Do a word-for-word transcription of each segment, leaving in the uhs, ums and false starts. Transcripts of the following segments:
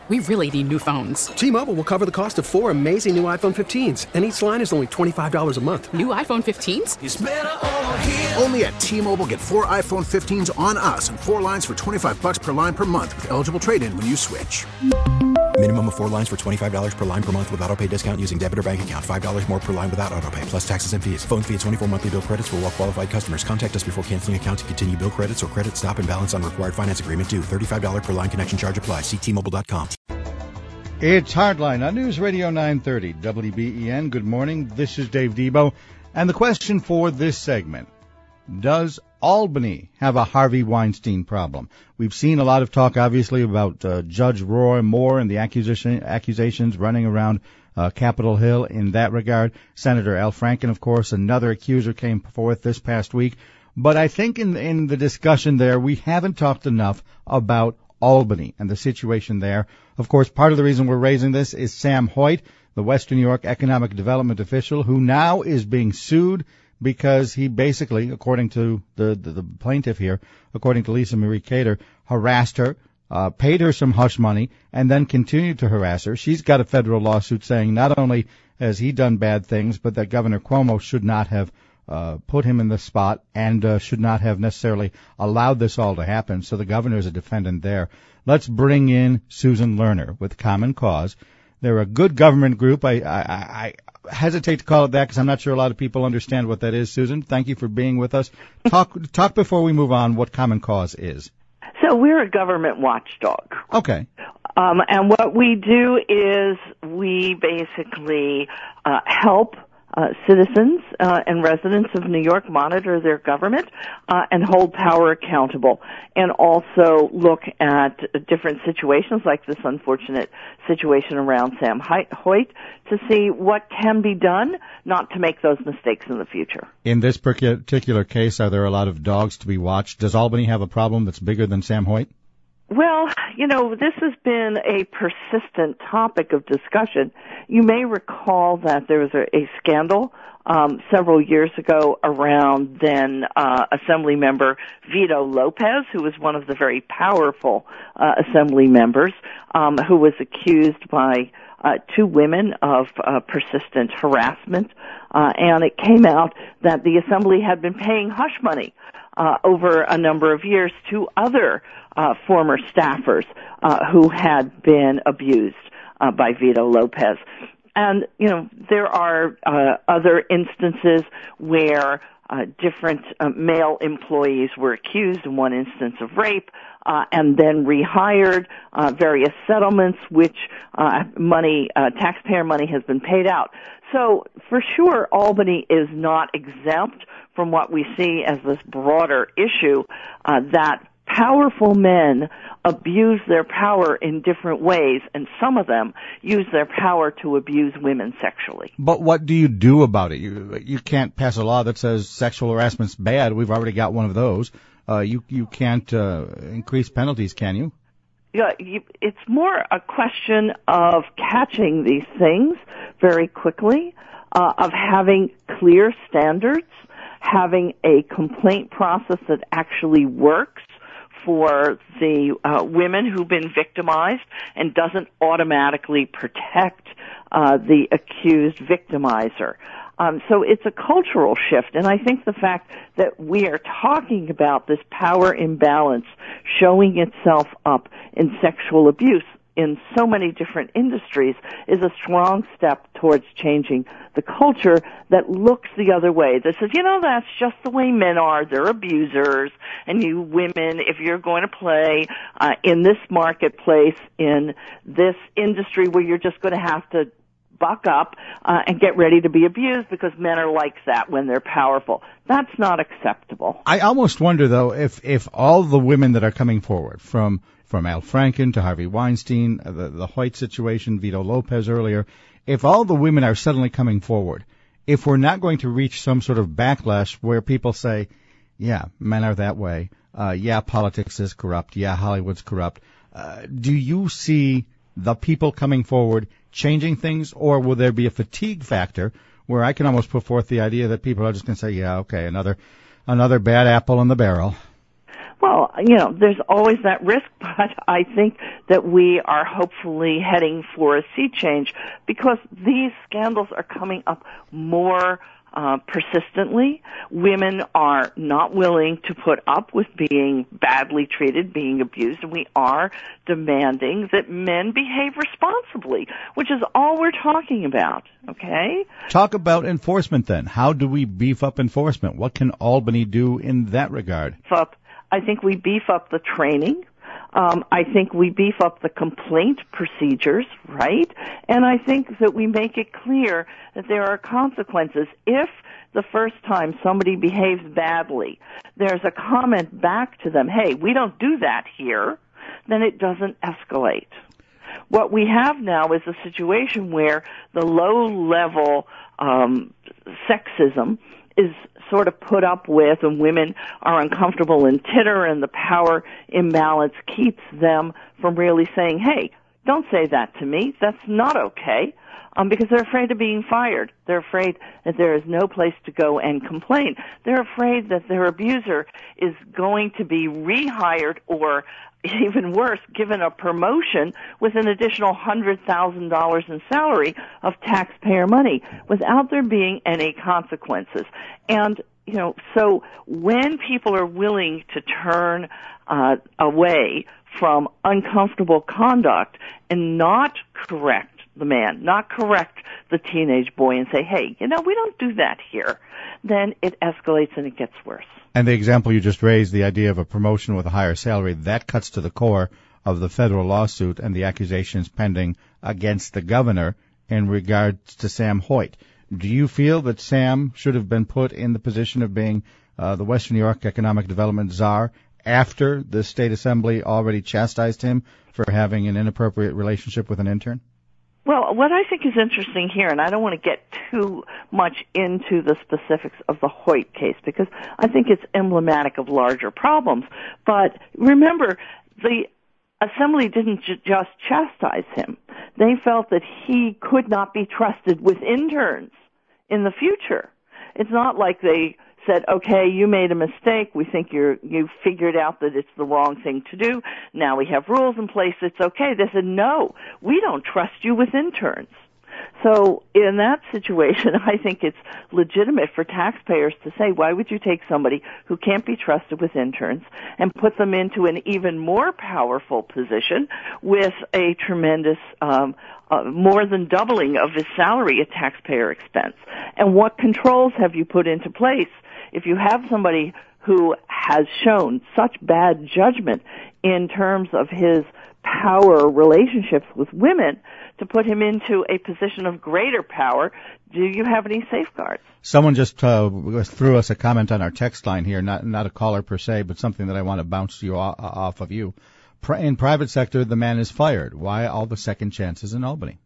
We really need new phones. T-Mobile will cover the cost of four amazing new iPhone fifteens, and each line is only twenty-five dollars a month. New iPhone fifteens? It's better over here. Only at T-Mobile, get four iPhone fifteens on us and four lines for twenty-five dollars per line per month with eligible trade-in when you switch. Minimum of four lines for twenty-five dollars per line per month with autopay discount using debit or bank account. five dollars more per line without autopay, plus taxes and fees. Phone fee at twenty-four monthly bill credits for well-qualified customers. Contact us before canceling account to continue bill credits or credit stop and balance on required finance agreement due. thirty-five dollars per line connection charge applies. See T Mobile dot com. It's Hardline on News Radio nine thirty W B E N. Good morning. This is Dave Debo. And the question for this segment, does Albany have a Harvey Weinstein problem? We've seen a lot of talk, obviously, about uh, Judge Roy Moore and the accusation, accusations running around uh, Capitol Hill in that regard. Senator Al Franken, of course, another accuser, came forth this past week. But I think in, in the discussion there, we haven't talked enough about Albany and the situation there. Of course, part of the reason we're raising this is Sam Hoyt, the Western New York economic development official, who now is being sued because he basically, according to the, the, the plaintiff here, according to Lisa Marie Cater, harassed her, uh, paid her some hush money, and then continued to harass her. She's got a federal lawsuit saying not only has he done bad things, but that Governor Cuomo should not have uh, put him in the spot and uh, should not have necessarily allowed this all to happen. So the governor is a defendant there. Let's bring in Susan Lerner with Common Cause. They're a good government group. I, I, I hesitate to call it that because I'm not sure a lot of people understand what that is. Susan, thank you for being with us. Talk, talk before we move on what Common Cause is. So we're a government watchdog. Okay. Um, and what we do is we basically uh, help Uh, citizens uh, and residents of New York monitor their government uh, and hold power accountable, and also look at different situations like this unfortunate situation around Sam Hoyt to see what can be done not to make those mistakes in the future. In this particular case, are there a lot of dogs to be watched? Does Albany have a problem that's bigger than Sam Hoyt? Well, you know, this has been a persistent topic of discussion. You may recall that there was a, a scandal um, several years ago around then uh, Assembly member Vito Lopez, who was one of the very powerful uh, Assembly members, um, who was accused by uh, two women of uh, persistent harassment. Uh, and it came out that the Assembly had been paying hush money uh, over a number of years to other Uh, former staffers uh, who had been abused uh, by Vito Lopez. And, you know, there are uh, other instances where uh, different uh, male employees were accused, in one instance of rape, uh, and then rehired, uh, various settlements, which uh, money, uh, taxpayer money has been paid out. So, for sure, Albany is not exempt from what we see as this broader issue uh, that powerful men abuse their power in different ways, and some of them use their power to abuse women sexually. But what do you do about it? You you can't pass a law that says sexual harassment's bad. We've already got one of those. Uh, you you can't uh, increase penalties, can you? Yeah, you, it's more a question of catching these things very quickly, uh, of having clear standards, having a complaint process that actually works for the uh, women who've been victimized and doesn't automatically protect uh, the accused victimizer. Um, so it's a cultural shift, and I think the fact that we are talking about this power imbalance showing itself up in sexual abuse in so many different industries is a strong step towards changing the culture that looks the other way, that says, you know, that's just the way men are. They're abusers, and you women, if you're going to play uh, in this marketplace, in this industry where you're just going to have to buck up uh, and get ready to be abused because men are like that when they're powerful. That's not acceptable. I almost wonder, though, if, if all the women that are coming forward, from from Al Franken to Harvey Weinstein, the, the Hoyt situation, Vito Lopez earlier, if all the women are suddenly coming forward, if we're not going to reach some sort of backlash where people say, yeah, men are that way, uh, yeah, politics is corrupt, yeah, Hollywood's corrupt, uh, do you see the people coming forward changing things, or will there be a fatigue factor where I can almost put forth the idea that people are just going to say, yeah, okay, another another bad apple in the barrel? Well, you know, there's always that risk, but I think that we are hopefully heading for a sea change because these scandals are coming up more uh, persistently. Women are not willing to put up with being badly treated, being abused, and we are demanding that men behave responsibly, which is all we're talking about, okay? Talk about enforcement then. How do we beef up enforcement? What can Albany do in that regard? Up. I think we beef up the training. Um, I think we beef up the complaint procedures, right? And I think that we make it clear that there are consequences. If the first time somebody behaves badly, there's a comment back to them, hey, we don't do that here, then it doesn't escalate. What we have now is a situation where the low-level um, sexism is sort of put up with, and women are uncomfortable and titter, and the power imbalance keeps them from really saying, hey, don't say that to me. That's not okay, um, because they're afraid of being fired. They're afraid that there is no place to go and complain. They're afraid that their abuser is going to be rehired or, even worse, given a promotion with an additional one hundred thousand dollars in salary of taxpayer money without there being any consequences. And, you know, so when people are willing to turn uh, away from uncomfortable conduct and not correct the man, not correct the teenage boy and say, hey, you know, we don't do that here, then it escalates and it gets worse. And the example you just raised, the idea of a promotion with a higher salary, that cuts to the core of the federal lawsuit and the accusations pending against the governor in regards to Sam Hoyt. Do you feel that Sam should have been put in the position of being uh, the Western New York Economic Development czar after the state assembly already chastised him for having an inappropriate relationship with an intern? Well, what I think is interesting here, and I don't want to get too much into the specifics of the Hoyt case because I think it's emblematic of larger problems, but remember, the Assembly didn't ju- just chastise him. They felt that he could not be trusted with interns in the future. It's not like they said, okay, you made a mistake. We think you're, you figured out that it's the wrong thing to do. Now we have rules in place. It's okay. They said, no, we don't trust you with interns. So in that situation, I think it's legitimate for taxpayers to say, why would you take somebody who can't be trusted with interns and put them into an even more powerful position with a tremendous, um, uh, more than doubling of his salary at taxpayer expense? And what controls have you put into place if you have somebody who has shown such bad judgment in terms of his power relationships with women to put him into a position of greater power? Do you have any safeguards? Someone just uh, threw us a comment on our text line here, not not a caller per se, but something that I want to bounce you off, off of you. In private sector, the man is fired. Why all the second chances in Albany?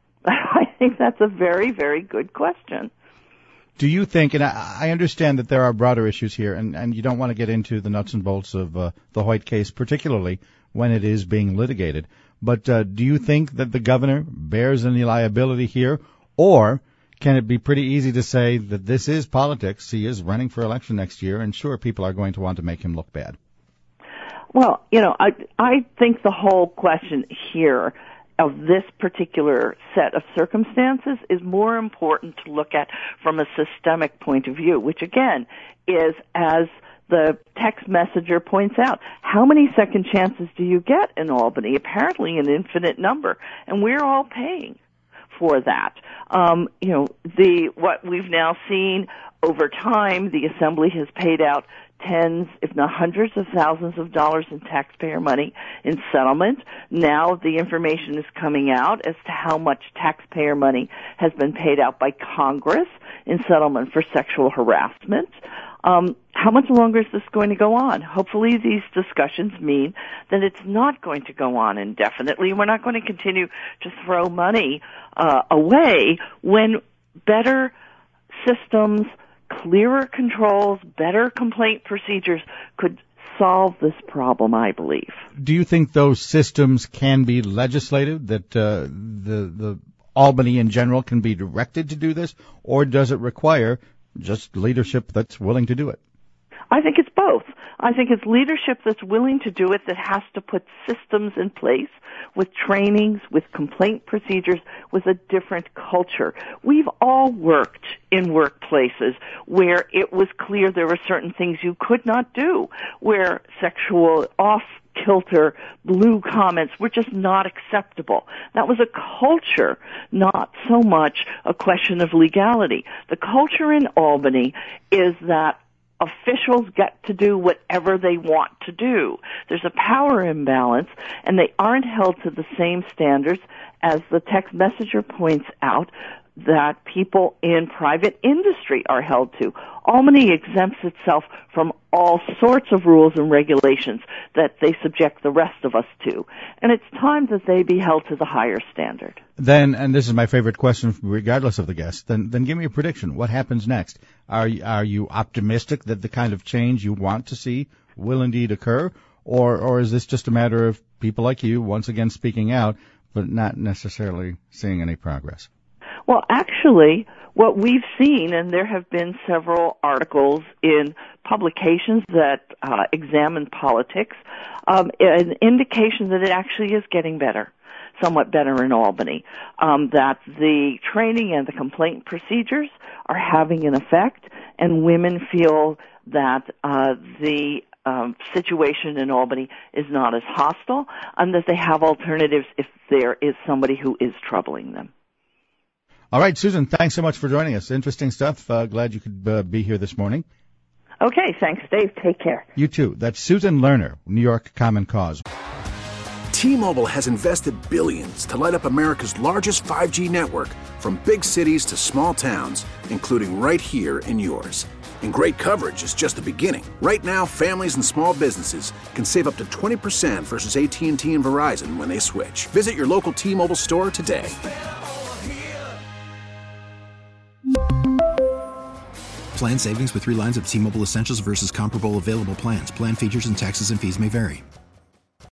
I think that's a very, very good question. Do you think, and I, I understand that there are broader issues here, and, and you don't want to get into the nuts and bolts of uh, the Hoyt case, particularly when it is being litigated, but uh, do you think that the governor bears any liability here, or can it be pretty easy to say that this is politics, he is running for election next year, and sure, people are going to want to make him look bad? Well, you know, I, I think the whole question here of this particular set of circumstances is more important to look at from a systemic point of view, which again is, as the text messenger points out, how many second chances do you get in Albany? Apparently an infinite number, and we're all paying for that. Um, you know, the what we've now seen over time, the Assembly has paid out tens, if not hundreds of thousands of dollars in taxpayer money in settlement. Now the information is coming out as to how much taxpayer money has been paid out by Congress in settlement for sexual harassment. Um, how much longer is this going to go on? Hopefully these discussions mean that it's not going to go on indefinitely. We're not going to continue to throw money uh, away when better systems, clearer controls, better complaint procedures could solve this problem, I believe. Do you think those systems can be legislated, that uh, the, the Albany in general can be directed to do this, or does it require just leadership that's willing to do it? I think it's both. I think it's leadership that's willing to do it, that has to put systems in place with trainings, with complaint procedures, with a different culture. We've all worked in workplaces where it was clear there were certain things you could not do, where sexual off-kilter blue comments were just not acceptable. That was a culture, not so much a question of legality. The culture in Albany is that officials get to do whatever they want to do. There's a power imbalance, and they aren't held to the same standards as the text messenger points out that people in private industry are held to. Albany exempts itself from all sorts of rules and regulations that they subject the rest of us to. And it's time that they be held to the higher standard. Then, and this is my favorite question regardless of the guest, then then give me a prediction. What happens next? Are you, are you optimistic that the kind of change you want to see will indeed occur? Or, or is this just a matter of people like you once again speaking out, but not necessarily seeing any progress? Well, actually, what we've seen, and there have been several articles in publications that uh, examine politics, um, an indication that it actually is getting better, somewhat better in Albany, um, that the training and the complaint procedures are having an effect, and women feel that uh, the um, situation in Albany is not as hostile, and that they have alternatives if there is somebody who is troubling them. All right, Susan, thanks so much for joining us. Interesting stuff. Uh, glad you could uh, be here this morning. Okay, thanks, Dave. Take care. You too. That's Susan Lerner, New York Common Cause. T-Mobile has invested billions to light up America's largest five G network, from big cities to small towns, including right here in yours. And great coverage is just the beginning. Right now, families and small businesses can save up to twenty percent versus A T and T and Verizon when they switch. Visit your local T-Mobile store today. Plan savings with three lines of T-Mobile Essentials versus comparable available plans. Plan features and taxes and fees may vary.